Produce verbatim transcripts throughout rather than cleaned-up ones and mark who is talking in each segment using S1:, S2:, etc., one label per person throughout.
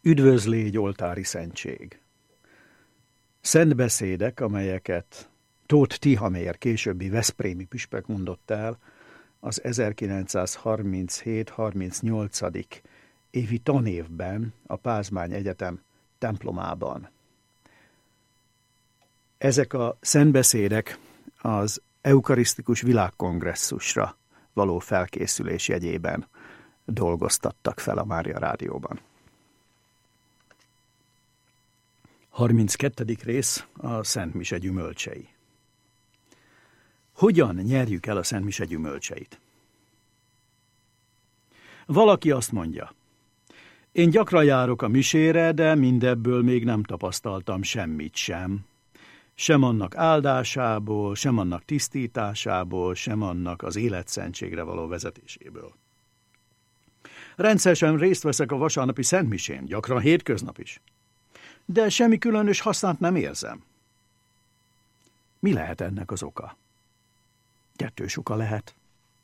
S1: Üdvözlégy oltári szentség. Szent beszédek, amelyeket Tóth Tihamér későbbi veszprémi püspök mondott el az ezerkilencszázharminchét harmincnyolcadik évi tanévben a Pázmány Egyetem templomában. Ezek a szentbeszédek az eukarisztikus világkongresszusra való felkészülés jegyében dolgoztattak fel a Mária Rádióban. harminckettedik rész a Szent Mise gyümölcsei. Hogyan nyerjük el a Szent Mise gyümölcseit? Valaki azt mondja, én gyakran járok a misére, de mindebből még nem tapasztaltam semmit sem. Sem annak áldásából, sem annak tisztításából, sem annak az életszentségre való vezetéséből. Rendszeresen részt veszek a vasárnapi szentmisén, gyakran hétköznap is. De semmi különös hasznát nem érzem. Mi lehet ennek az oka? Kettős oka lehet.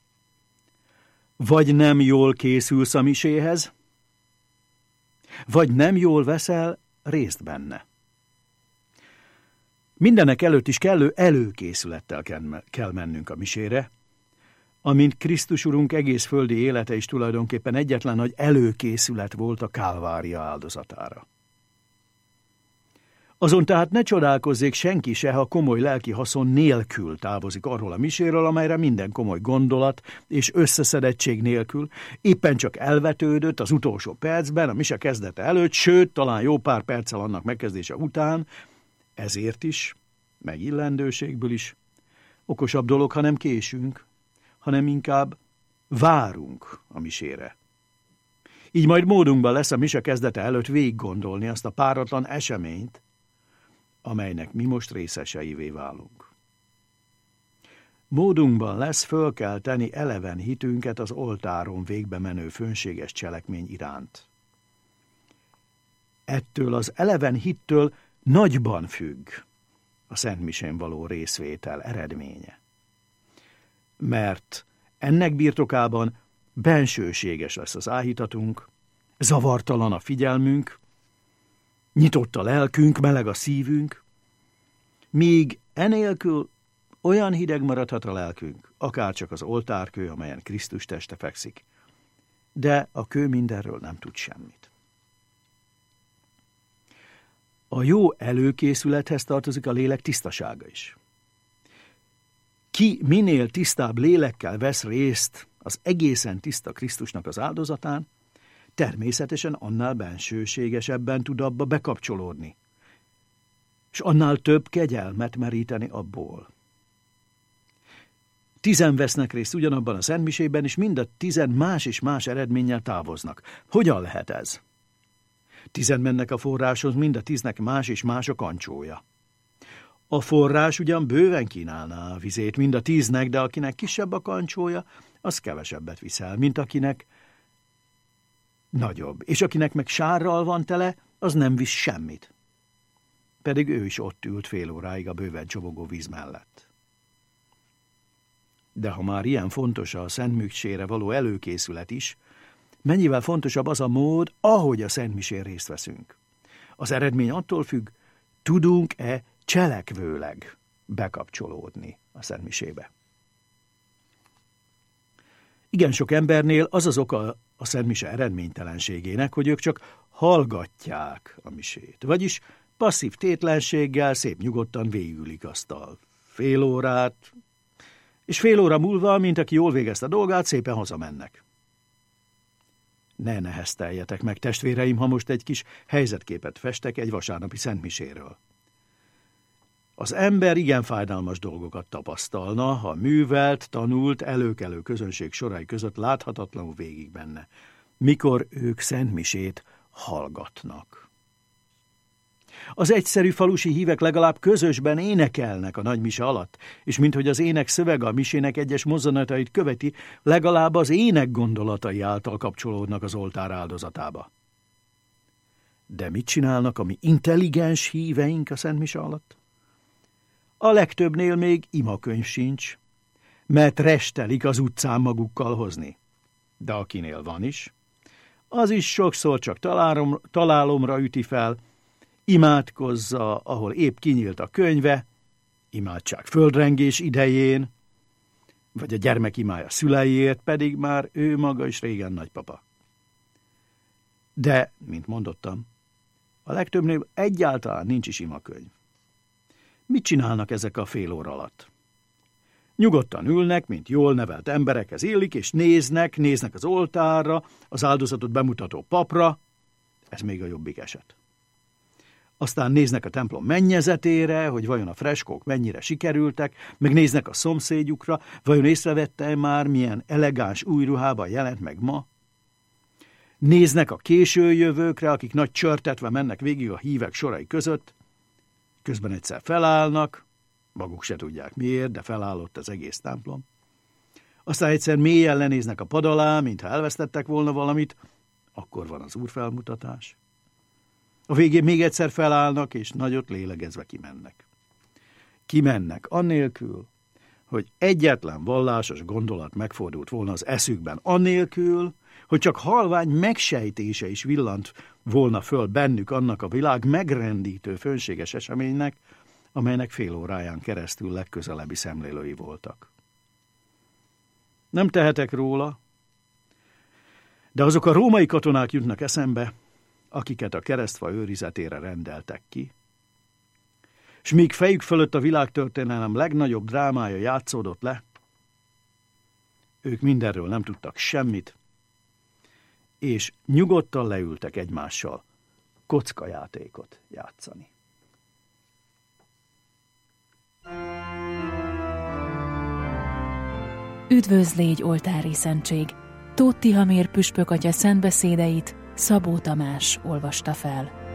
S1: Vagy nem jól készülsz a miséhez, vagy nem jól veszel részt benne. Mindenek előtt is kellő előkészülettel kell mennünk a misére, amint Krisztus Urunk egész földi élete is tulajdonképpen egyetlen nagy előkészület volt a Kálvária áldozatára. Azon tehát ne csodálkozzék senki se, ha komoly lelki haszon nélkül távozik arról a miséről, amelyre minden komoly gondolat és összeszedettség nélkül éppen csak elvetődött az utolsó percben, a mise kezdete előtt, sőt, talán jó pár perccel annak megkezdése után, ezért is, meg illendőségből is, okosabb dolog, ha nem késünk, hanem inkább várunk a misére. Így majd módunkban lesz a mise kezdete előtt végiggondolni azt a páratlan eseményt, amelynek mi most részeseivé válunk. Módunkban lesz fölkelteni eleven hitünket az oltáron végbe menő fönséges cselekmény iránt. Ettől az eleven hittől nagyban függ a Szent Misén való részvétel eredménye. Mert ennek birtokában bensőséges lesz az áhítatunk, zavartalan a figyelmünk, nyitott a lelkünk, meleg a szívünk, míg enélkül olyan hideg maradhat a lelkünk, akárcsak az oltárkő, amelyen Krisztus teste fekszik, de a kő mindenről nem tud semmit. A jó előkészülethez tartozik a lélek tisztasága is. Ki minél tisztább lélekkel vesz részt az egészen tiszta Krisztusnak az áldozatán, természetesen annál bensőségesebben tud abba bekapcsolódni, és annál több kegyelmet meríteni abból. Tizen vesznek részt ugyanabban a szentmisében, és mind a tizen más és más eredménnyel távoznak. Hogyan lehet ez? Tizen mennek a forráshoz, mind a tíznek más és más a kancsója. A forrás ugyan bőven kínálná a vizét mind a tíznek, de akinek kisebb a kancsója, az kevesebbet viszel, mint akinek nagyobb, és akinek meg sárral van tele, az nem visz semmit. Pedig ő is ott ült fél óráig a bőven csobogó víz mellett. De ha már ilyen fontos a szentmisére való előkészület is, mennyivel fontosabb az a mód, ahogy a szentmisén részt veszünk. Az eredmény attól függ, tudunk-e cselekvőleg bekapcsolódni a szentmisébe. Igen sok embernél az az oka a szentmise eredménytelenségének, hogy ők csak hallgatják a misét, vagyis passzív tétlenséggel szép nyugodtan végigülik azt a fél órát, és fél óra múlva, mint aki jól végezte a dolgát, szépen hazamennek. Ne nehezteljetek meg, testvéreim, ha most egy kis helyzetképet festek egy vasárnapi szentmiséről. Az ember igen fájdalmas dolgokat tapasztalna, ha művelt, tanult, előkelő közönség sorai között láthatatlanul végig benne, mikor ők szentmisét hallgatnak. Az egyszerű falusi hívek legalább közösben énekelnek a nagymise alatt, és minthogy az ének szövege a misének egyes mozzanatait követi, legalább az ének gondolatai által kapcsolódnak az oltár áldozatába. De mit csinálnak a mi intelligens híveink a szentmise alatt? A legtöbbnél még imakönyv sincs, mert restelik az utcán magukkal hozni. De akinél van is, az is sokszor csak találom, találomra üti fel, imádkozza, ahol épp kinyílt a könyve, imádság földrengés idején, vagy a gyermek imája szüleiért, pedig már ő maga is régen nagypapa. De, mint mondottam, a legtöbbnél egyáltalán nincs is imakönyv. Mit csinálnak ezek a fél óra alatt? Nyugodtan ülnek, mint jól nevelt emberekhez illik, és néznek, néznek az oltárra, az áldozatot bemutató papra, ez még a jobbik eset. Aztán néznek a templom mennyezetére, hogy vajon a freskók mennyire sikerültek, meg néznek a szomszédjukra, vajon észrevette már, milyen elegáns új ruhában jelent meg ma. Néznek a későjövőkre, akik nagy csörtetve mennek végig a hívek sorai között, közben egyszer felállnak, maguk se tudják miért, de felállott az egész templom. Aztán egyszer mélyen lenéznek a pad alá, mintha elvesztettek volna valamit, akkor van az úrfelmutatás. A végén még egyszer felállnak, és nagyot lélegezve kimennek. Kimennek annélkül, hogy egyetlen vallásos gondolat megfordult volna az eszükben, annélkül, hogy csak halvány megsejtése is villant volna föl bennük annak a világ megrendítő fönséges eseménynek, amelynek fél óráján keresztül legközelebbi szemlélői voltak. Nem tehetek róla, de azok a római katonák jutnak eszembe, akiket a keresztfa őrizetére rendeltek ki, s míg fejük fölött a világtörténelem legnagyobb drámája játszódott le, ők mindenről nem tudtak semmit, és nyugodtan leültek egymással kockajátékot játszani.
S2: Üdvözlégy oltári szentség! Tóth Tihamér püspök atya szentbeszédeit Szabó Tamás olvasta fel.